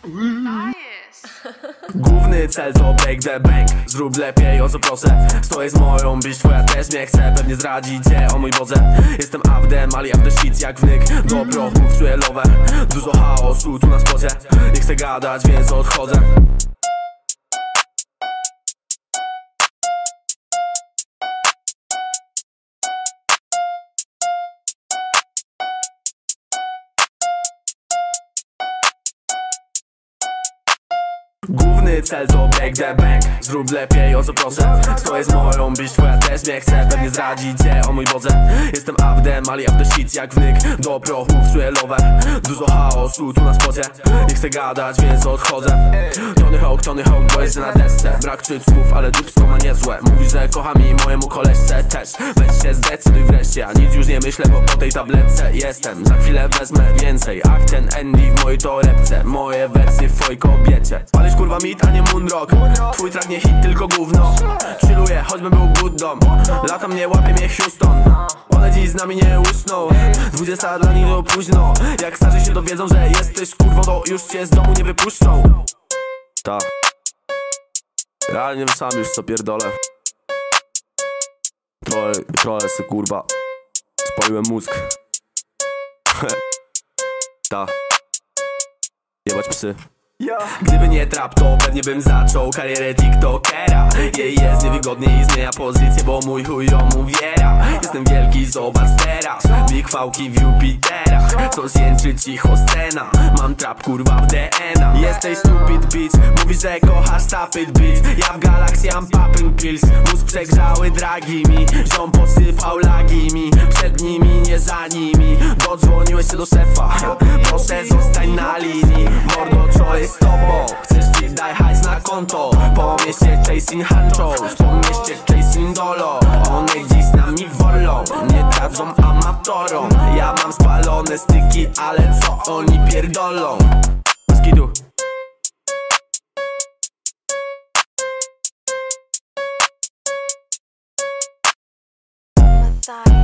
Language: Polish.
Główny cel to break the bank. Zrób lepiej, o co proszę. Stoję z moją, byś twoja też mnie chce. Pewnie zradzi cię, o mój Boże. Jestem Avdem, ali after shit jak wnyk do prochów, czuję love. Dużo chaosu tu na spocie. Nie chcę gadać, więc odchodzę. Główny cel to break the bank. Zrób lepiej, o co proszę. Stoję z moją, byś twoja też mnie chce. Pewnie zradzi cię, o mój Boże. Jestem Avdem, ali after shit jak wnyk do prochów, czuję love. Dużo chaosu tu na spocie. Nie chcę gadać, więc odchodzę. Tony Hawk, bo jestem na desce. Brak cycków, ale dupsko ma niezłe. Mówi, że kocha mi mojemu koleżce też. Weź się zdecyduj wreszcie, ja nic już nie myślę, bo po tej tabletce jestem. Za chwilę wezmę więcej. Akt ten Andy w mojej torebce. Moje wersje w twojej kobiecie. Palisz kurwa mit, a nie moonrock. Twój track nie hit, tylko gówno. Chilluję, choćbym był good dom. Lata mnie łapie mnie Houston. One dziś z nami nie usną. 20 dla nich to późno. Jak starzy się dowiedzą, że jesteś kurwą, to już cię z domu nie wypuszczą. Ta. Realnie sam już co pierdolę. Trochę se kurwa spaliłem mózg. Ta. Jebać psy. Gdyby nie trap, to pewnie bym zaczął karierę tiktokera. Jej jest niewygodnie i zmienia pozycję, bo mój chuj ją uwiera. Jestem wielki, zobacz teraz. Big fałki w Jupiterach. Co zjęczy cicho scena. Mam trap kurwa w DNA. Jesteś stupid bitch. Mówisz, że kochasz stupid bitch. Ja w galakcji mam popping pills. Mózg przegrzały dragi mi. Ziom posypał lagi mi. Przed nimi, nie za nimi. Dodzwoniłeś się do szefa. Proszę zostań na linii. Mordo, co jest z tobą? Chcesz ci daj hajs na konto. Po mieście chasing hunchos. Po mieście chasing dolo. One dziś z nami wolą. Nie dadzą amatorom. Ja mam spalone styki, ale co oni pierdolą? Bez kitu.